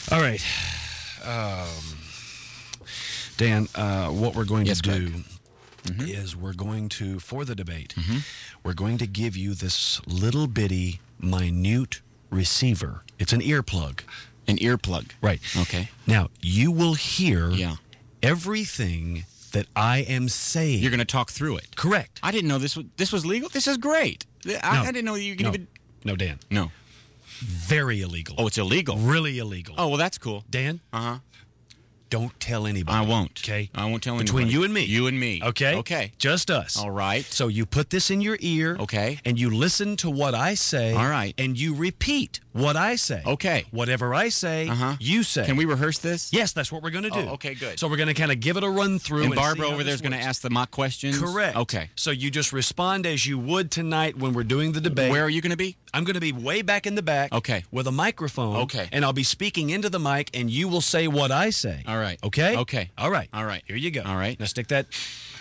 All right. Dan, what we're going to do is we're going to, for the debate, we're going to give you this little bitty, minute receiver. It's an earplug. An earplug. Right. Okay. Now, you will hear everything that I am saying. You're going to talk through it. Correct. I didn't know this was legal. This is great. I didn't know you can even... No, Dan. No. Very illegal. Oh, it's illegal. Really illegal. Oh, well, that's cool. Dan? Don't tell anybody. I won't. Okay? I won't tell anybody. Between you and me. You and me. Okay? Okay. Just us. All right. So you put this in your ear. Okay. And you listen to what I say. All right. And you repeat what I say. Okay. Whatever I say, you say. Can we rehearse this? Yes, that's what we're going to do. Oh, okay, good. So we're going to kind of give it a run through. And Barbara over there is going to ask the mock questions? Correct. Okay. So you just respond as you would tonight when we're doing the debate. Where are you going to be? I'm going to be way back in the back. Okay. With a microphone. Okay. And I'll be speaking into the mic, and you will say what I say. All right. Okay? Okay. All right. All right. Here you go. All right. Now stick that,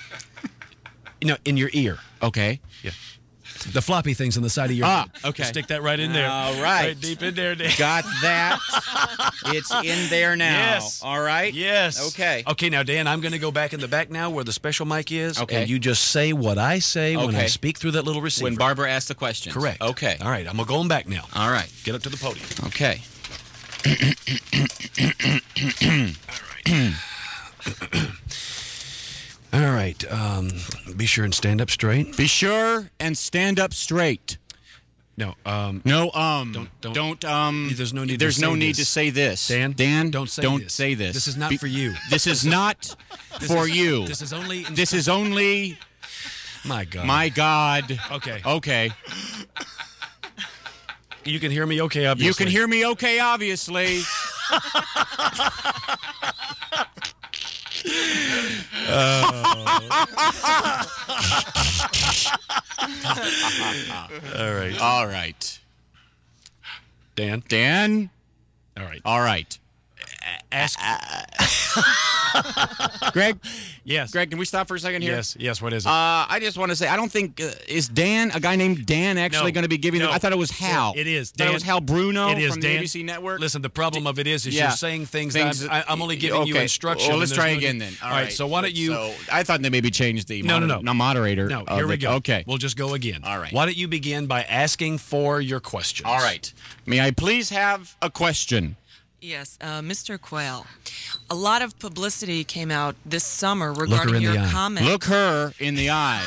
in your ear. Okay. Yeah. The floppy things on the side of your head. Okay. Just stick that right in there. All right. Right deep in there. Got that. It's in there now. Yes. All right? Yes. Okay. Okay, now, Dan, I'm going to go back in the back now where the special mic is. Okay. And you just say what I say when I speak through that little receiver. When Barbara asks the questions. Correct. Okay. All right, I'm going back now. All right. Get up to the podium. Okay. All right. Be sure and stand up straight. Be sure and stand up straight. No. Don't. There's no need. There's no need to say this. Dan, don't say this. This is not for you. This is not for you. This is only. This is only. My God. My God. Okay. Okay. You can hear me okay, obviously. You can hear me okay, obviously. All right. All right. Dan? All right. All right. Ask. Greg? Yes. Greg, can we stop for a second here? Yes. What is it? I just want to say, I don't think, is Dan, a guy named Dan, actually going to be giving no. I thought it was Hal. It is. Dan. I thought it was Hal Bruno from Dan. the ABC Network. Listen, the problem of it is you're saying things that I'm only giving you instructions. Well, let's try again then. All right. So why don't you... So I thought they maybe changed the moderator. No, here we go. Okay. We'll just go again. All right. Why don't you begin by asking for your questions? All right. May I please have a question? Yes, Mr. Quayle, a lot of publicity came out this summer regarding your comments. Look her in the eye.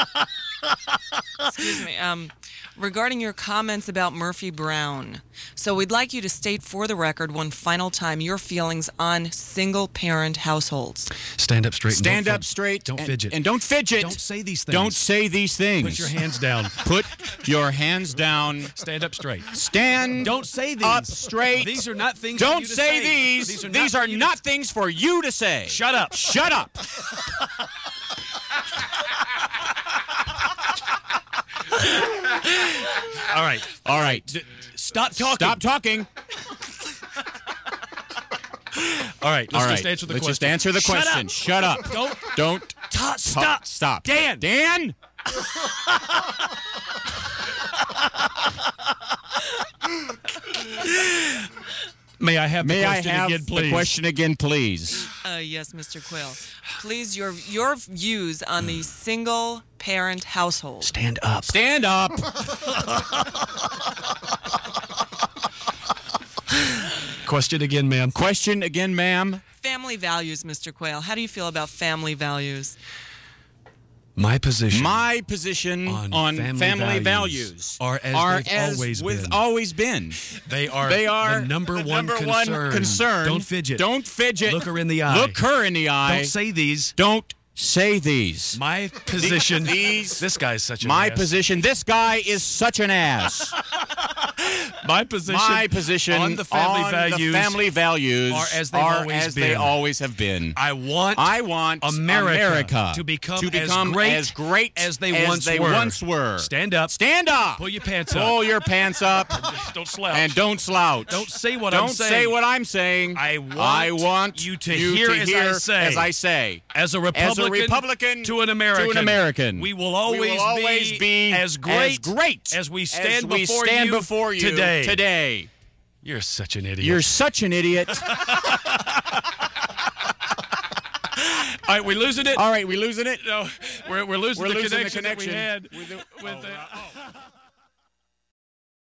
Excuse me. Regarding your comments about Murphy Brown. So we'd like you to state for the record one final time your feelings on single-parent households. Stand up straight. Stand up straight. Don't fidget. And don't fidget. Don't say these things. Don't say these things. Put your hands down. Put your hands down. Stand up straight. Stand Don't say these. up straight. These are not things Don't for you to say say. these. These are not things for you to say. Shut up. Shut up. All right. All right. Stop talking. Stop talking. All right. Let's just answer the question. Just answer the question. Shut up. Don't. Stop. Stop. Dan. May I have the question again, please? Yes, Mr. Quayle. Please, your views on the single-parent household. Stand up. Stand up. Question again, ma'am. Question again, ma'am. Family values, Mr. Quayle. How do you feel about family values? My position on family values are as they've always been. They are the number one concern. Don't fidget. Don't fidget. Look her in the eye. Look her in the eye. Don't say these. Don't say these. My position. This guy's such an ass. My position. This guy is such an ass. My position on the family values are as they always have been. I want America to become as great as they once were. Stand up. Stand up. Pull your pants up. Pull your pants up. Don't slouch. And don't slouch. Don't say what I'm saying. Don't say what I'm saying. I want you to hear as I say. As a Republican to an American. We will always be as great as we stand before you today. You're such an idiot. You're such an idiot. All right, we losing it? All right, we losing it? No, we're losing the losing connection that we had.